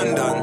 London.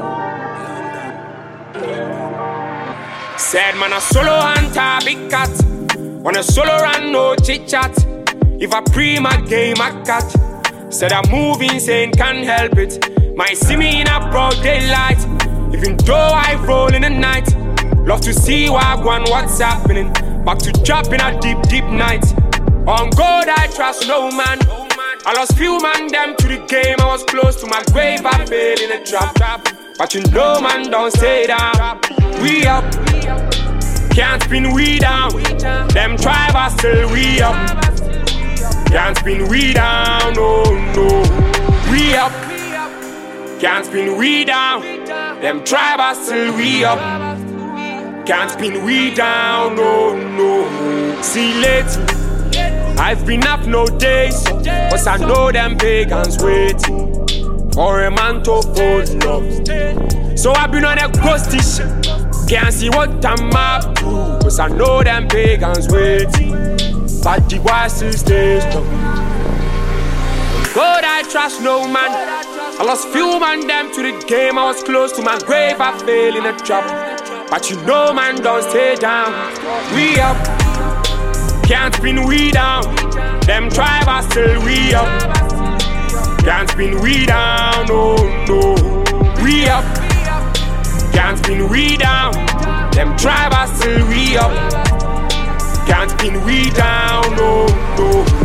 Said man a solo hunter, big cat. On a solo run, no chit chat. If I pre my game, I catch. Said I'm moving, saying can't help it. Might see me in a broad daylight. Even though I roll in the night. Love to see what's happening. Back to dropping a deep, deep night. On God I trust no man. I lost few man them to the game. I was close to my grave, I fell in a trap. But you know man, don't stay down. We up, can't spin we down. Them tribe are still we up. Can't spin we down, no, no. We up, can't spin we down. Them tribe are still we up. Can't spin we down, no, no. See lately, I've been up no days, but I know them pagans waiting for a man to fold love. So I've been on a ghosty shit. Can't see what I'm up to, but I know them pagans waiting. But the boy still stays strong. God I trust no man. I lost few man them to the game. I was close to my grave, I fell in a trap. But you know man, don't stay down. We up, can't spin we down. Them tribe are still we up. Can't spin we down, no, no. We up, can't spin we down. Them tribe are still we up. Can't spin we down, no, no.